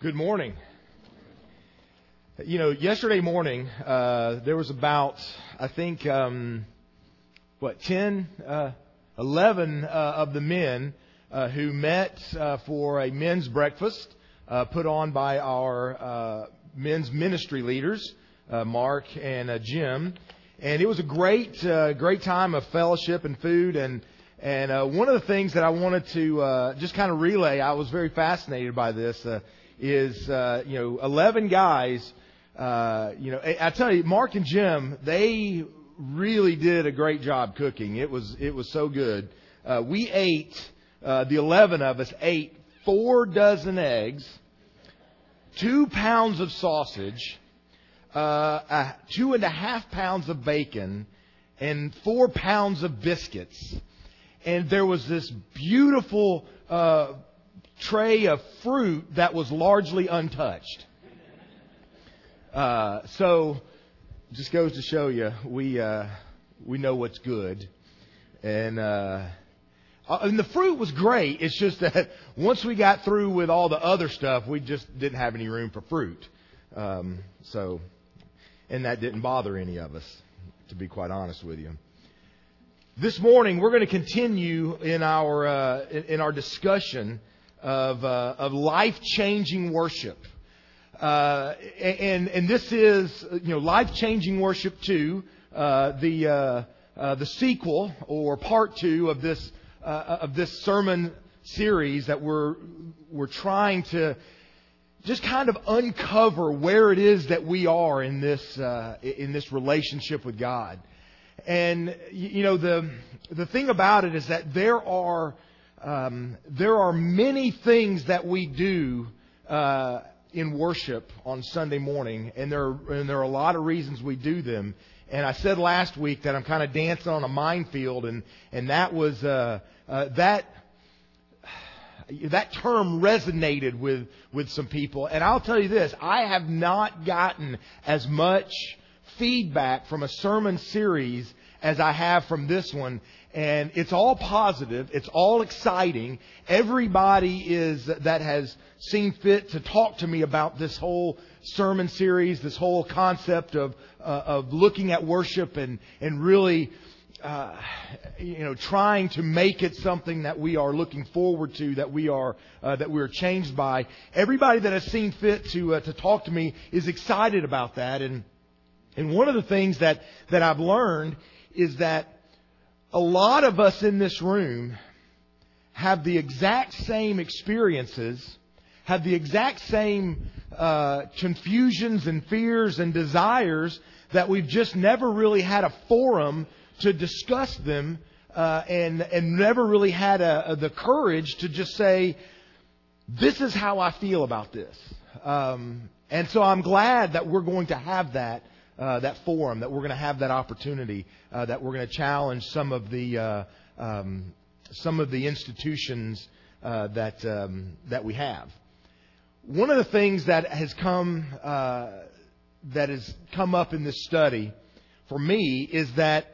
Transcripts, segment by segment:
Good morning. Yesterday morning, there was about, 11 of the men who met for a men's breakfast put on by our men's ministry leaders, Mark and Jim. And it was a great time of fellowship and food. And one of the things that I wanted to just kind of relay, I was very fascinated by this, is 11 guys. I tell you, Mark and Jim, they really did a great job cooking. It was so good. We ate, the 11 of us ate 4 dozen eggs, 2 pounds of sausage, 2.5 pounds of bacon, and 4 pounds of biscuits. And there was this beautiful tray of fruit that was largely untouched. So just goes to show you, we know what's good. And the fruit was great. It's just that once we got through with all the other stuff, we just didn't have any room for fruit. And that didn't bother any of us, to be quite honest with you. This morning, we're going to continue in our discussion of life-changing worship. And this is, Life-Changing Worship 2, the sequel or part 2 of this sermon series that we're trying to just kind of uncover where it is that we are in this relationship with God. And the thing about it is that there are many things that we do in worship on Sunday morning, and there are a lot of reasons we do them. And I said last week that I'm kind of dancing on a minefield, and that was that term resonated with some people. And I'll tell you this: I have not gotten as much feedback from a sermon series as I have from this one. And it's all positive. It's all exciting. Everybody that has seen fit to talk to me about this whole sermon series, this whole concept of looking at worship and really, trying to make it something that we are looking forward to, that we are changed by. Everybody that has seen fit to talk to me is excited about that. And one of the things that I've learned is that a lot of us in this room have the exact same experiences, have the exact same confusions and fears and desires, that we've just never really had a forum to discuss them, and never really had the courage to just say, this is how I feel about this. And so I'm glad that we're going to have that forum, that we're going to have that opportunity, that we're going to challenge some of the institutions that we have. One of the things that has come up in this study for me is that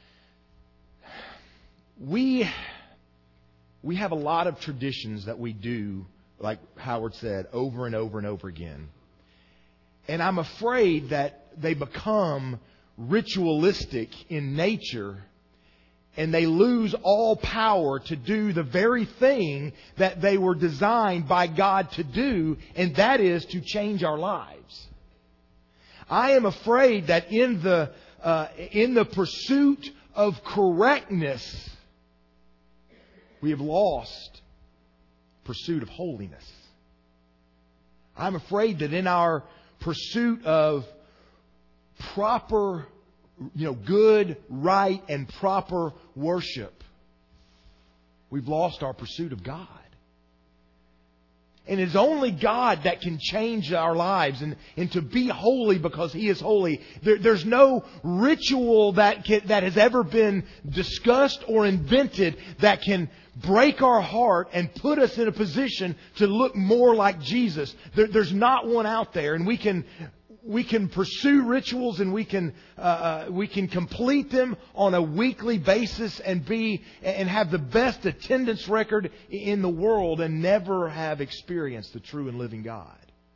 we have a lot of traditions that we do, like Howard said, over and over and over again. And I'm afraid that they become ritualistic in nature, and they lose all power to do the very thing that they were designed by God to do, and that is to change our lives. I am afraid that in the pursuit of correctness, we have lost pursuit of holiness. I'm afraid that in our pursuit of proper, good, right, and proper worship, we've lost our pursuit of God. And it's only God that can change our lives and to be holy because He is holy. There's no ritual that has ever been discussed or invented that can break our heart and put us in a position to look more like Jesus. There's not one out there, and we can pursue rituals, and we can complete them on a weekly basis and have the best attendance record in the world and never have experienced the true and living God.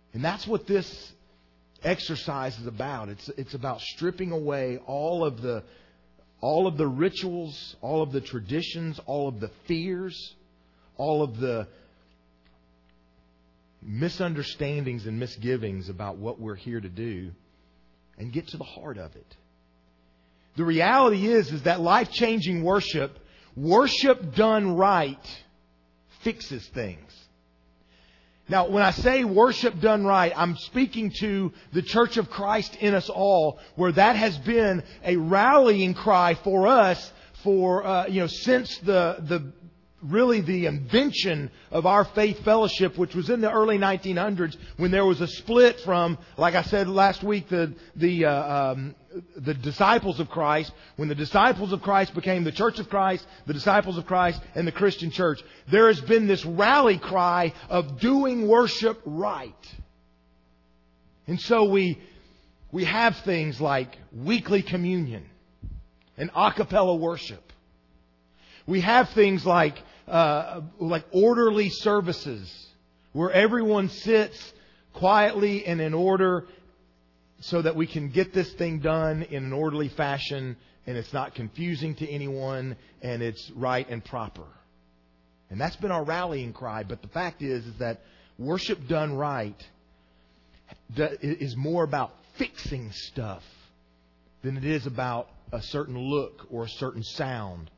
And that's what this exercise is about. It's about stripping away all of the rituals, all of the traditions, all of the fears, all of the misunderstandings and misgivings about what we're here to do, and get to the heart of it. The reality is that life-changing worship done right, fixes things. Now, when I say worship done right, I'm speaking to the Church of Christ in us all, where that has been a rallying cry for us since the invention of our faith fellowship, which was in the early 1900s, when there was a split from, like I said last week, the disciples of Christ. When the disciples of Christ became the Church of Christ, the disciples of Christ, and the Christian church, there has been this rally cry of doing worship right. And so we have things like weekly communion and a cappella worship. We have things like orderly services where everyone sits quietly and in order so that we can get this thing done in an orderly fashion and it's not confusing to anyone and it's right and proper. And that's been our rallying cry. But the fact is that worship done right is more about fixing stuff than it is about a certain look or a certain sound.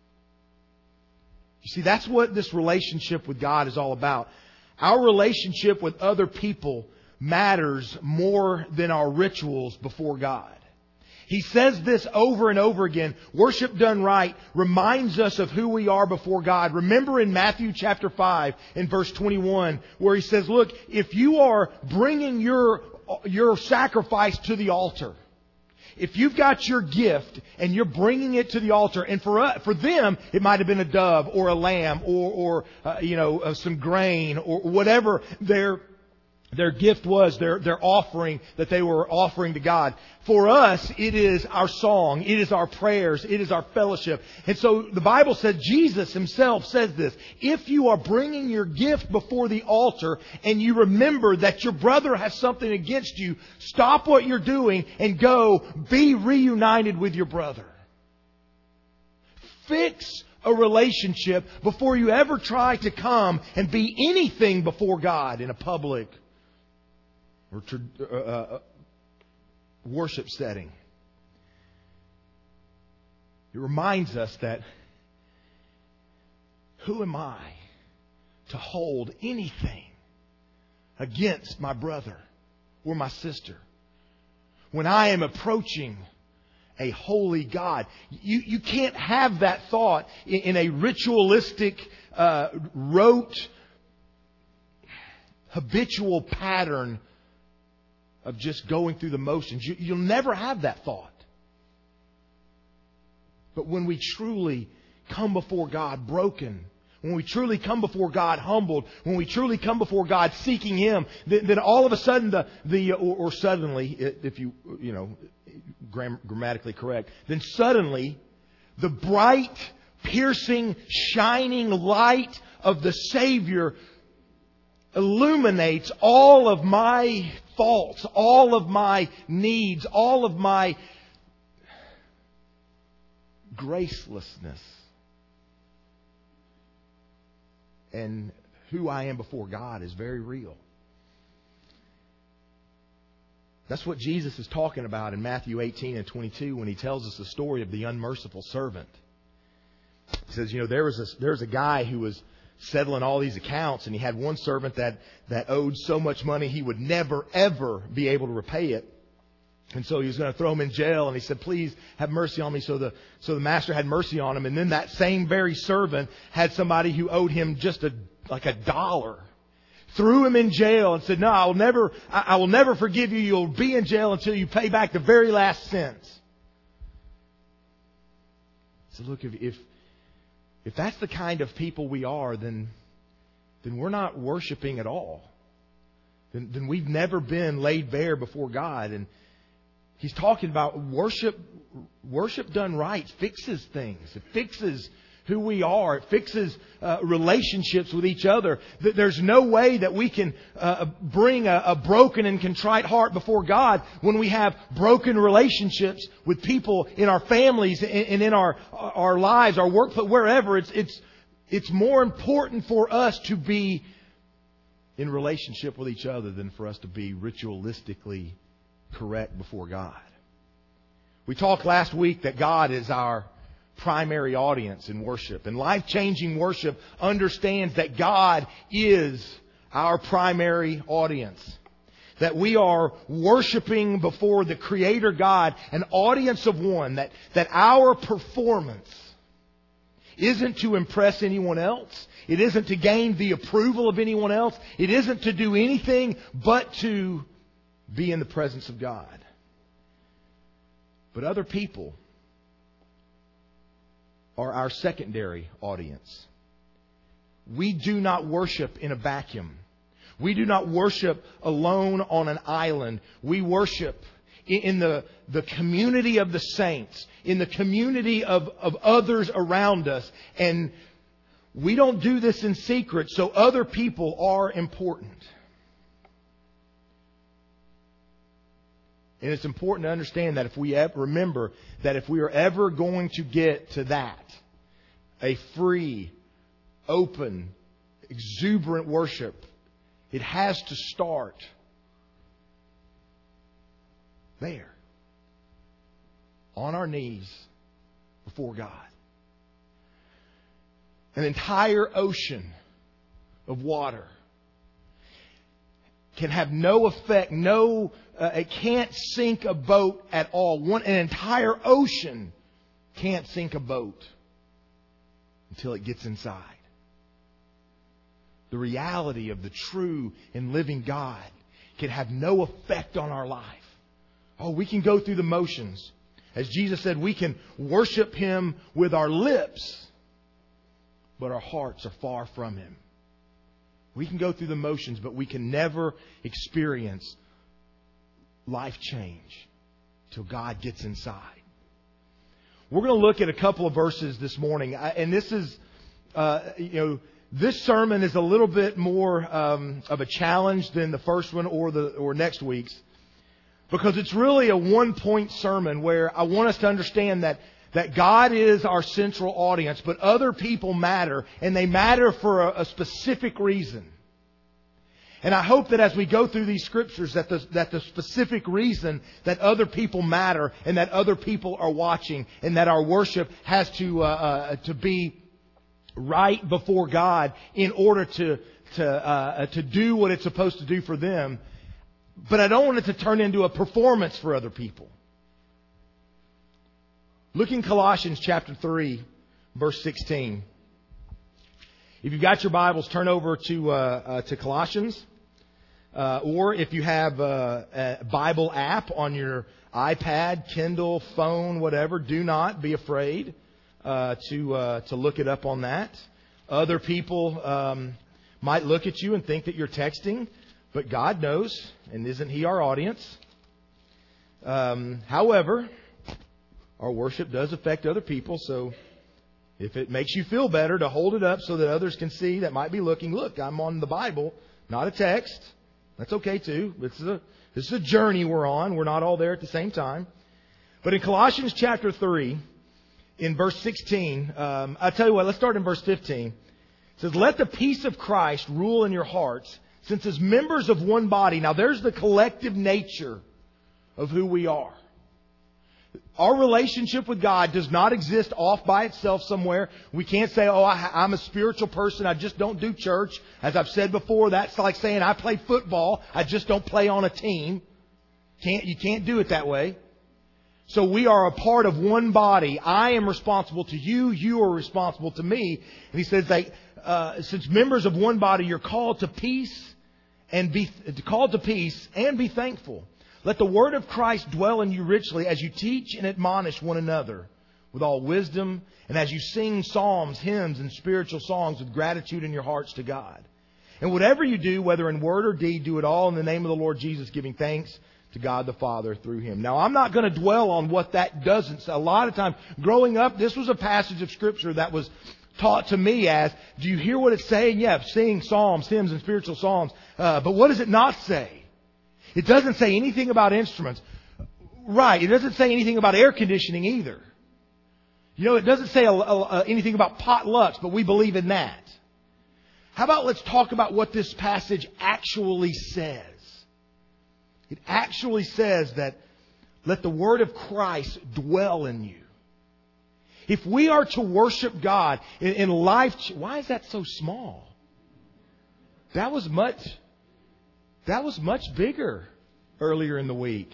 You see, that's what this relationship with God is all about. Our relationship with other people matters more than our rituals before God. He says this over and over again. Worship done right reminds us of who we are before God. Remember in Matthew chapter 5 in verse 21 where He says, look, if you are bringing your sacrifice to the altar, if you've got your gift and you're bringing it to the altar, and for them it might have been a dove or a lamb or some grain or whatever their gift was, their offering that they were offering to God. For us, it is our song, it is our prayers, it is our fellowship. And so the Bible said, Jesus Himself says this, if you are bringing your gift before the altar and you remember that your brother has something against you, stop what you're doing and go be reunited with your brother. Fix a relationship before you ever try to come and be anything before God in a public or worship setting. It reminds us that who am I to hold anything against my brother or my sister when I am approaching a holy God? You can't have that thought in a ritualistic, rote, habitual pattern of just going through the motions. You'll never have that thought. But when we truly come before God broken, when we truly come before God humbled, when we truly come before God seeking Him, then all of a sudden or suddenly, if you grammatically correct, then suddenly the bright, piercing, shining light of the Savior illuminates all of my faults, all of my needs, all of my gracelessness. And who I am before God is very real. That's what Jesus is talking about in Matthew 18 and 22 when He tells us the story of the unmerciful servant. He says, there was a guy who was settling all these accounts, and he had one servant that owed so much money he would never, ever be able to repay it. And so he was going to throw him in jail, and he said, please have mercy on me. So the master had mercy on him. And then that same very servant had somebody who owed him just $1, threw him in jail and said, no, I will never forgive you. You'll be in jail until you pay back the very last cent. So look, if that's the kind of people we are, then we're not worshiping at all. Then we've never been laid bare before God. And He's talking about worship done right fixes things. It fixes who we are. It fixes relationships with each other. There's no way that we can bring a broken and contrite heart before God when we have broken relationships with people in our families and in our lives, our workplace, wherever. It's more important for us to be in relationship with each other than for us to be ritualistically correct before God. We talked last week that God is our primary audience in worship. And life-changing worship understands that God is our primary audience. That we are worshiping before the Creator God, an audience of one. That our performance isn't to impress anyone else. It isn't to gain the approval of anyone else. It isn't to do anything but to be in the presence of God. But other people are our secondary audience. We do not worship in a vacuum. We do not worship alone on an island. We worship in the community of the saints, in the community of others around us. And we don't do this in secret, so other people are important. And it's important to understand that if we remember that if we are ever going to get to that, a free, open, exuberant worship, it has to start there, on our knees before God. An entire ocean of water can have no effect, it can't sink a boat at all. An entire ocean can't sink a boat until it gets inside. The reality of the true and living God can have no effect on our life. Oh, we can go through the motions. As Jesus said, we can worship Him with our lips, but our hearts are far from Him. We can go through the motions, but we can never experience life change till God gets inside. We're going to look at a couple of verses this morning, and this is, this sermon is a little bit more of a challenge than the first one or next week's, because it's really a one-point sermon where I want us to understand that God is our central audience, but other people matter, and they matter for a specific reason. And I hope that as we go through these scriptures, that the specific reason that other people matter and that other people are watching, and that our worship has to be right before God in order to do what it's supposed to do for them. But I don't want it to turn into a performance for other people. Look in Colossians chapter 3, verse 16. If you've got your Bibles, turn over to Colossians. Or if you have a Bible app on your iPad, Kindle, phone, whatever, do not be afraid to look it up on that. Other people might look at you and think that you're texting, but God knows, and isn't He our audience? However, our worship does affect other people, so if it makes you feel better to hold it up so that others can see that might be looking, look, I'm on the Bible, not a text. That's okay too. This is a journey we're on. We're not all there at the same time. But in Colossians chapter 3, in verse 16, I'll tell you what, let's start in verse 15. It says, "Let the peace of Christ rule in your hearts, since as members of one body." Now there's the collective nature of who we are. Our relationship with God does not exist off by itself somewhere. We can't say, oh, I'm a spiritual person, I just don't do church. As I've said before, that's like saying I play football, I just don't play on a team. You can't do it that way. So we are a part of one body. I am responsible to you, you are responsible to me. And he says that since members of one body, you're called to peace and be thankful. Let the word of Christ dwell in you richly as you teach and admonish one another with all wisdom, and as you sing psalms, hymns, and spiritual songs with gratitude in your hearts to God. And whatever you do, whether in word or deed, do it all in the name of the Lord Jesus, giving thanks to God the Father through Him. Now, I'm not going to dwell on what that doesn't say. A lot of times, growing up, this was a passage of Scripture that was taught to me as, do you hear what it's saying? Yeah, sing psalms, hymns, and spiritual songs. But what does it not say? It doesn't say anything about instruments. Right, it doesn't say anything about air conditioning either. You know, it doesn't say anything about potlucks, but we believe in that. How about let's talk about what this passage actually says? It actually says that let the Word of Christ dwell in you. If we are to worship God in life, why is that so small? That was much bigger earlier in the week.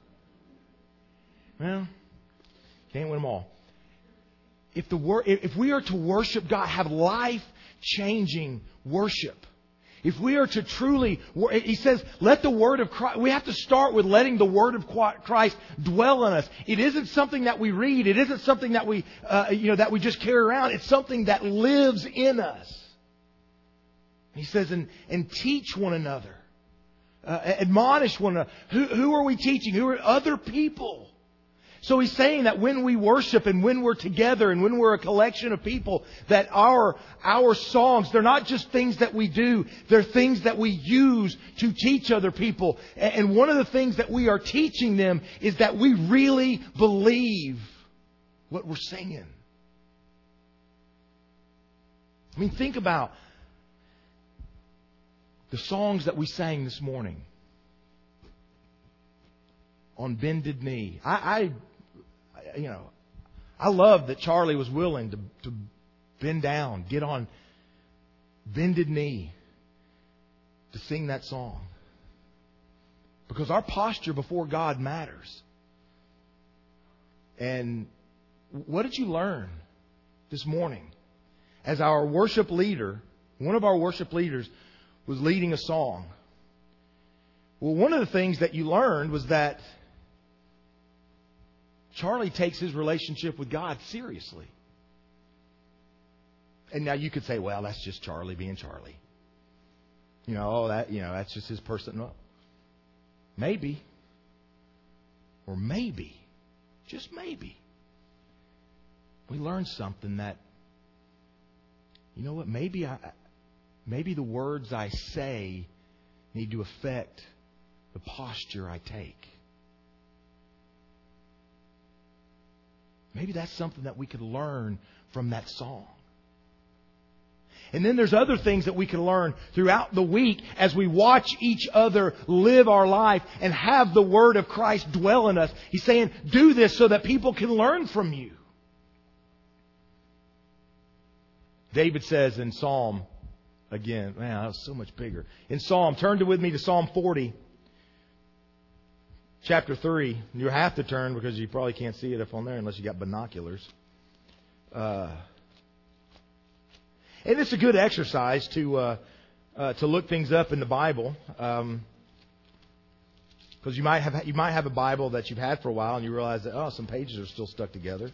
Well, can't win them all. If we are to worship God, have life-changing worship. If we are to truly, He says, let the Word of Christ, we have to start with letting the Word of Christ dwell in us. It isn't something that we read. It isn't something that we just carry around. It's something that lives in us. He says, and teach one another. Admonish one another. Who are we teaching? Who are other people? So He's saying that when we worship and when we're together and when we're a collection of people, that our songs, they're not just things that we do, they're things that we use to teach other people. And one of the things that we are teaching them is that we really believe what we're singing. I mean, think about the songs that we sang this morning on Bended Knee. I love that Charlie was willing to bend down, get on bended knee to sing that song. Because our posture before God matters. And what did you learn this morning? As our worship leader, one of our worship leaders was leading a song. Well, one of the things that you learned was that Charlie takes his relationship with God seriously. And now you could say, well, that's just Charlie being Charlie. That's just his person. No. Maybe. Or maybe. Just maybe. We learned something that, you know what, maybe the words I say need to affect the posture I take. Maybe that's something that we could learn from that song. And then there's other things that we can learn throughout the week as we watch each other live our life and have the Word of Christ dwell in us. He's saying, do this so that people can learn from you. David says in Psalm, again, man, that was so much bigger. In Psalm, turn with me to Psalm 40. Chapter 3. You have to turn because you probably can't see it up on there unless you got binoculars. And it's a good exercise to look things up in the Bible. Because you might have a Bible that you've had for a while and you realize that, some pages are still stuck together.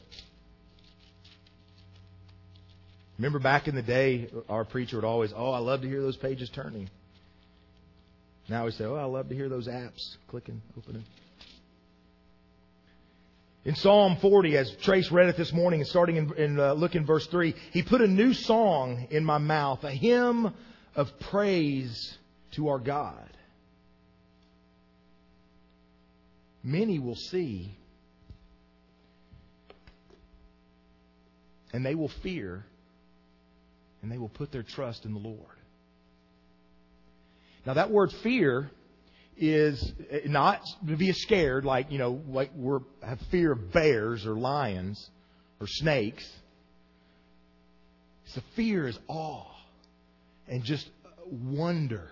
Remember back in the day, our preacher would always, I love to hear those pages turning. Now we say, I love to hear those apps clicking, opening. In Psalm 40, as Trace read it this morning, and starting in look in verse 3, He put a new song in my mouth, a hymn of praise to our God. Many will see, and they will fear, and they will put their trust in the Lord. Now that word fear is not to be scared like we have fear of bears or lions or snakes. So fear is awe and just wonder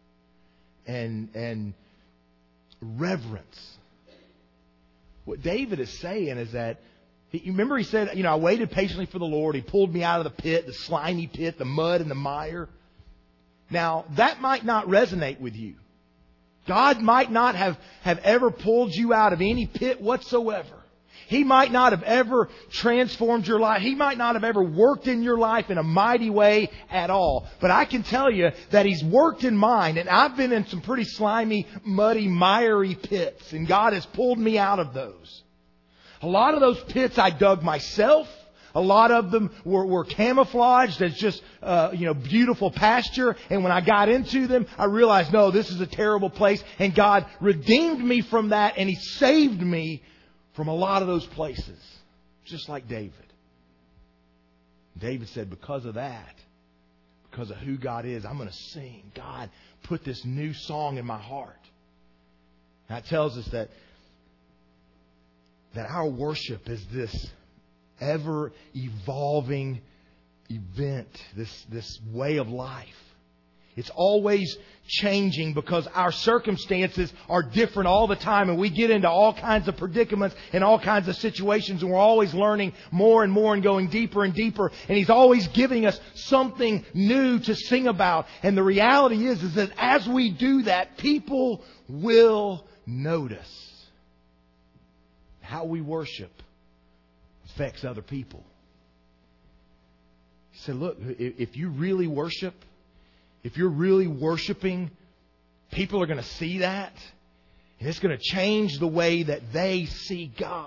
and reverence. What David is saying is that you remember he said, I waited patiently for the Lord. He pulled me out of the pit, the slimy pit, the mud and the mire. Now, that might not resonate with you. God might not have ever pulled you out of any pit whatsoever. He might not have ever transformed your life. He might not have ever worked in your life in a mighty way at all. But I can tell you that He's worked in mine. And I've been in some pretty slimy, muddy, miry pits. And God has pulled me out of those. A lot of those pits I dug myself. A lot of them were camouflaged as just, beautiful pasture. And when I got into them, I realized, no, this is a terrible place. And God redeemed me from that, and He saved me from a lot of those places. Just like David. David said, because of that, because of who God is, I'm going to sing. God, put this new song in my heart. That tells us that our worship is this ever-evolving event, this way of life. It's always changing because our circumstances are different all the time, and we get into all kinds of predicaments and all kinds of situations, and we're always learning more and more and going deeper and deeper, and He's always giving us something new to sing about. And the reality is that as we do that, people will notice how we worship affects other people. He said, look, if you really worship, if you're really worshiping, people are going to see that. And it's going to change the way that they see God.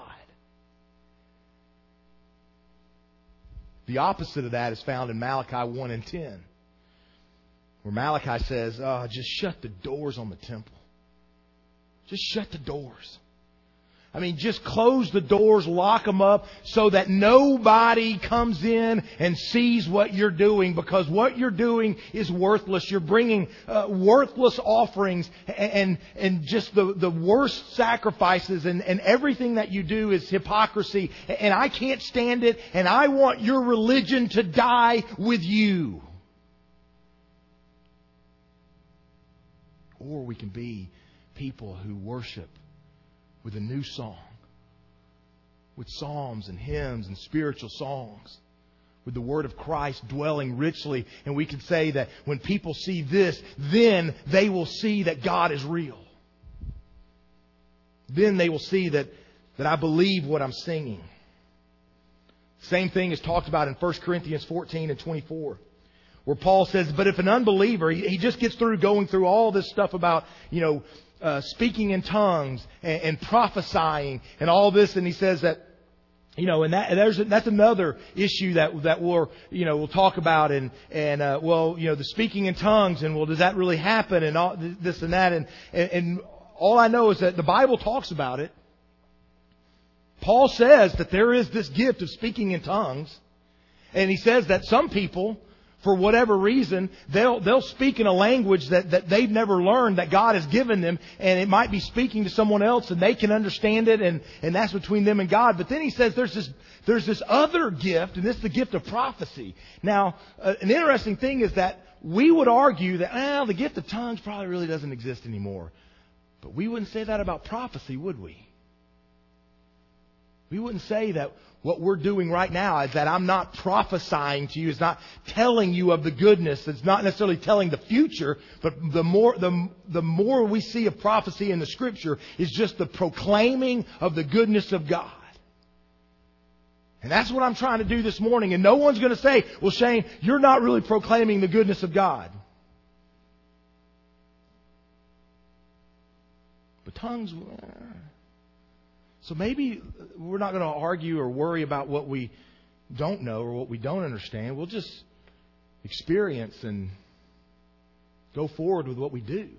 The opposite of that is found in Malachi 1 and 10. Where Malachi says, just shut the doors on the temple. Just shut the doors. I mean, just close the doors, lock them up so that nobody comes in and sees what you're doing, because what you're doing is worthless. You're bringing worthless offerings and just the worst sacrifices, and everything that you do is hypocrisy. And I can't stand it, and I want your religion to die with you. Or we can be people who worship with a new song, with psalms and hymns and spiritual songs, with the Word of Christ dwelling richly. And we can say that when people see this, then they will see that God is real. Then they will see that I believe what I'm singing. Same thing is talked about in 1 Corinthians 14 and 24. Where Paul says, but if an unbeliever, he just gets through going through all this stuff about, speaking in tongues and prophesying and all this, and he says that, and that's another issue that we'll talk about, and the speaking in tongues, and does that really happen, and all this and that, and all I know is that the Bible talks about it. Paul says that there is this gift of speaking in tongues, and he says that some people, for whatever reason, they'll speak in a language that they've never learned, that God has given them, and it might be speaking to someone else and they can understand it, and that's between them and God. But then he says there's this other gift, and this is the gift of prophecy. Now, an interesting thing is that we would argue that the gift of tongues probably really doesn't exist anymore. But we wouldn't say that about prophecy, would we? We wouldn't say that what we're doing right now is that I'm not prophesying to you. It's not telling you of the goodness. It's not necessarily telling the future. But the more we see of prophecy in the Scripture is just the proclaiming of the goodness of God. And that's what I'm trying to do this morning. And no one's going to say, well, Shane, you're not really proclaiming the goodness of God. But tongues... So maybe we're not going to argue or worry about what we don't know or what we don't understand. We'll just experience and go forward with what we do.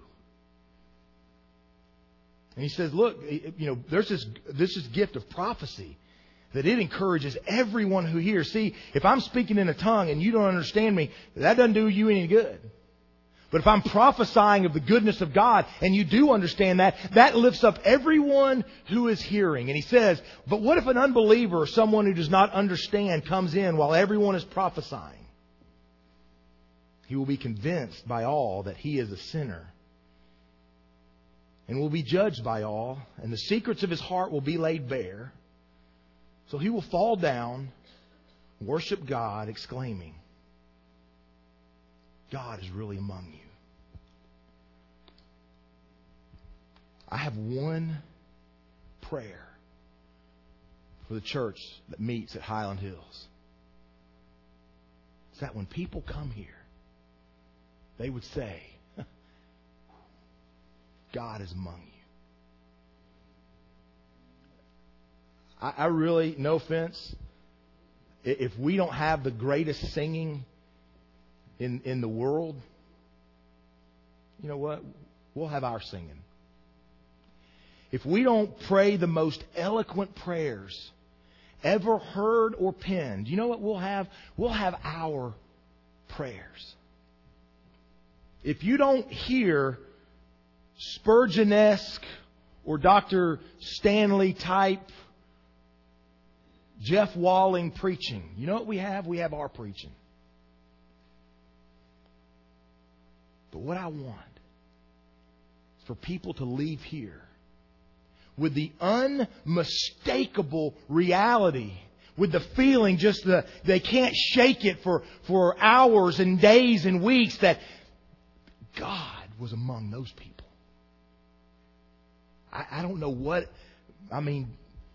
And he says, look, there's this gift of prophecy that it encourages everyone who hears. See, if I'm speaking in a tongue and you don't understand me, that doesn't do you any good. But if I'm prophesying of the goodness of God and you do understand that lifts up everyone who is hearing. And he says, but what if an unbeliever or someone who does not understand comes in while everyone is prophesying? He will be convinced by all that he is a sinner and will be judged by all, and the secrets of his heart will be laid bare. So he will fall down, worship God, exclaiming, God is really among you. I have one prayer for the church that meets at Highland Hills is that when people come here, they would say, God is among you. I really, no offense, if we don't have the greatest singing in the world, you know what? We'll have our singing. If we don't pray the most eloquent prayers ever heard or penned, you know what we'll have? We'll have our prayers. If you don't hear Spurgeon-esque or Dr. Stanley type Jeff Walling preaching, you know what we have? We have our preaching. But what I want is for people to leave here with the unmistakable reality, with the feeling just that they can't shake it for hours and days and weeks, that God was among those people. I don't know what, I mean,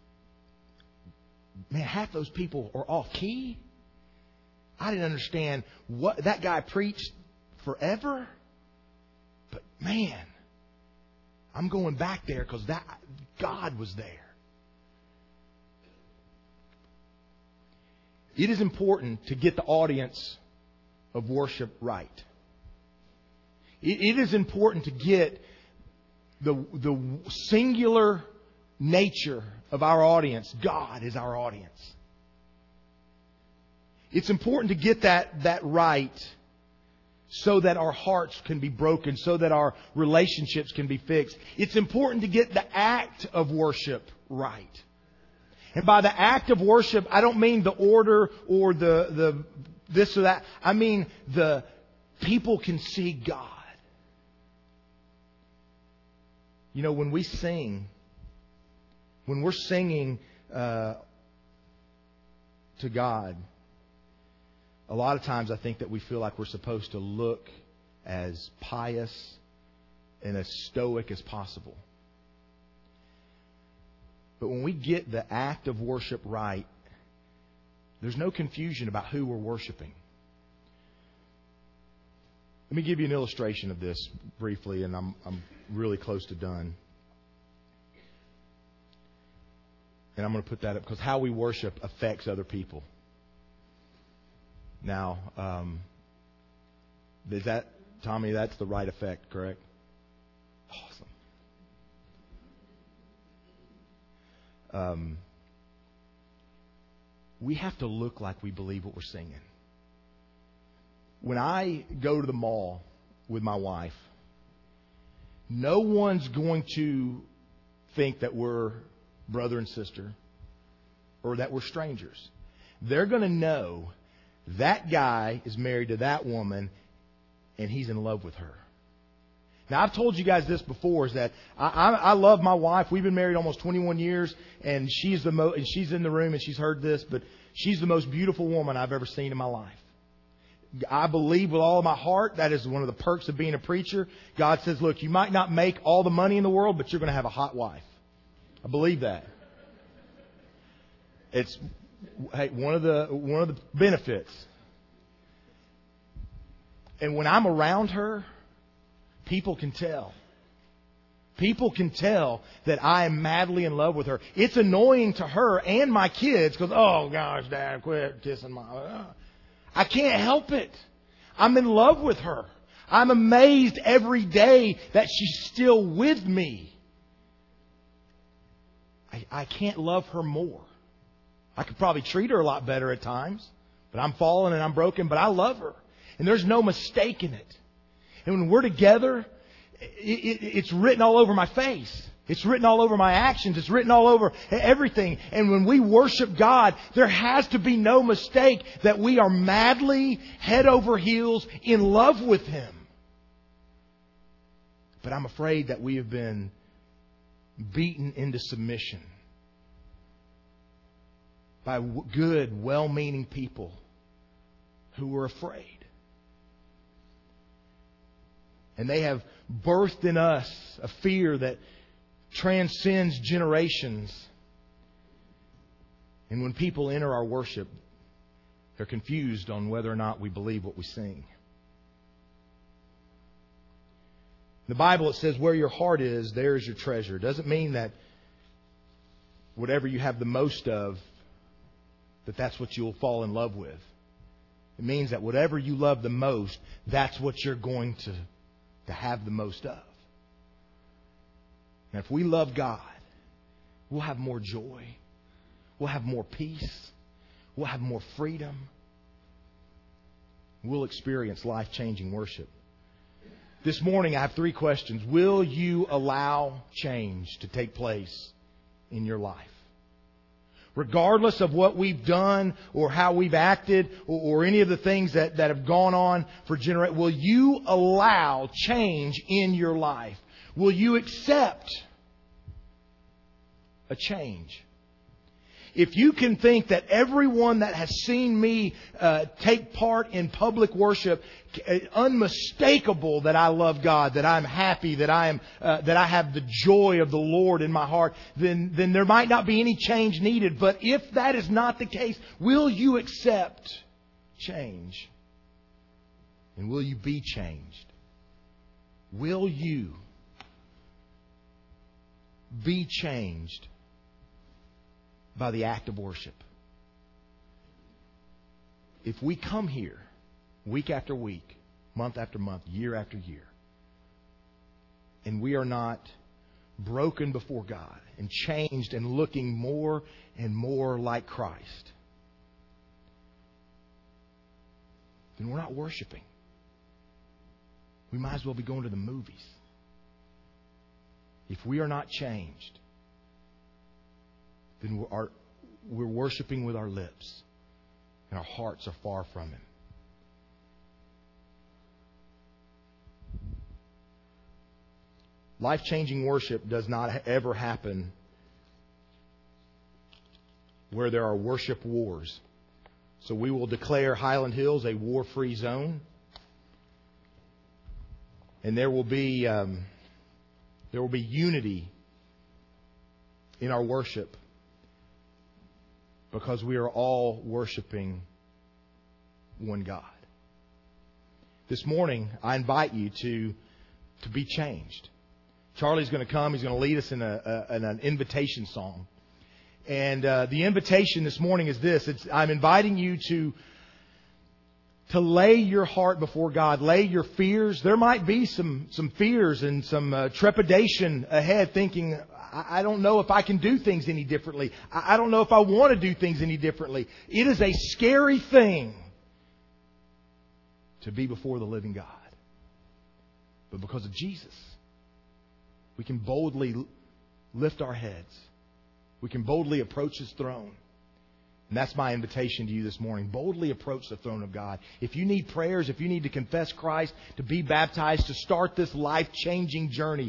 man, half those people are off key. I didn't understand what that guy preached forever. But man, I'm going back there because that God was there. It is important to get the audience of worship right. It is important to get the singular nature of our audience. God is our audience. It's important to get that right so that our hearts can be broken, so that our relationships can be fixed. It's important to get the act of worship right. And by the act of worship, I don't mean the order or the this or that. I mean the people can see God. You know, when we sing, when we're singing to God, a lot of times I think that we feel like we're supposed to look as pious and as stoic as possible. But when we get the act of worship right, there's no confusion about who we're worshiping. Let me give you an illustration of this briefly, and I'm really close to done. And I'm going to put that up because how we worship affects other people. Now, is that, Tommy, that's the right effect, correct? Awesome. We have to look like we believe what we're singing. When I go to the mall with my wife, no one's going to think that we're brother and sister or that we're strangers. They're going to know that guy is married to that woman and he's in love with her. Now, I've told you guys this before, is that I love my wife. We've been married almost 21 years, and she's she's in the room and she's heard this, but she's the most beautiful woman I've ever seen in my life. I believe with all of my heart that is one of the perks of being a preacher. God says, look, you might not make all the money in the world, but you're going to have a hot wife. I believe that. It's one of the benefits. And when I'm around her, people can tell. People can tell that I am madly in love with her. It's annoying to her and my kids because, oh gosh, Dad, quit kissing my... I can't help it. I'm in love with her. I'm amazed every day that she's still with me. I can't love her more. I could probably treat her a lot better at times, but I'm fallen and I'm broken, but I love her. And there's no mistake in it. And when we're together, it's written all over my face. It's written all over my actions. It's written all over everything. And when we worship God, there has to be no mistake that we are madly, head over heels, in love with Him. But I'm afraid that we have been beaten into submission by good, well-meaning people who are afraid. And they have birthed in us a fear that transcends generations. And when people enter our worship, they're confused on whether or not we believe what we sing. In the Bible, it says, where your heart is, there is your treasure. It doesn't mean that whatever you have the most of, that's what you'll fall in love with. It means that whatever you love the most, that's what you're going to have the most of. And if we love God, we'll have more joy. We'll have more peace. We'll have more freedom. We'll experience life-changing worship. This morning, I have 3 questions. Will you allow change to take place in your life? Regardless of what we've done or how we've acted or any of the things that have gone on for generations, will you allow change in your life? Will you accept a change? If you can think that everyone that has seen me take part in public worship, unmistakable that I love God, that I'm happy, that I have the joy of the Lord in my heart, then there might not be any change needed. But if that is not the case, will you accept change? And will you be changed? Will you be changed by the act of worship? If we come here week after week, month after month, year after year, and we are not broken before God and changed and looking more and more like Christ, then we're not worshiping. We might as well be going to the movies. If we are not changed, then we're worshiping with our lips, and our hearts are far from Him. Life-changing worship does not ever happen where there are worship wars. So we will declare Highland Hills a war-free zone, and there will be unity in our worship, because we are all worshiping one God. This morning, I invite you to be changed. Charlie's going to come. He's going to lead us in an invitation song. And the invitation this morning is this. I'm inviting you to lay your heart before God. Lay your fears. There might be some fears and some trepidation ahead, thinking, I don't know if I can do things any differently. I don't know if I want to do things any differently. It is a scary thing to be before the living God. But because of Jesus, we can boldly lift our heads. We can boldly approach His throne. And that's my invitation to you this morning. Boldly approach the throne of God. If you need prayers, if you need to confess Christ, to be baptized, to start this life-changing journey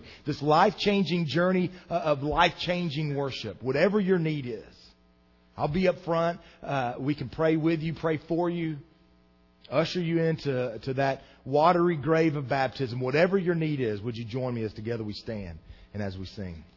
of life-changing worship, whatever your need is, I'll be up front. We can pray with you, pray for you, usher you into that watery grave of baptism. Whatever your need is, would you join me as together we stand and as we sing?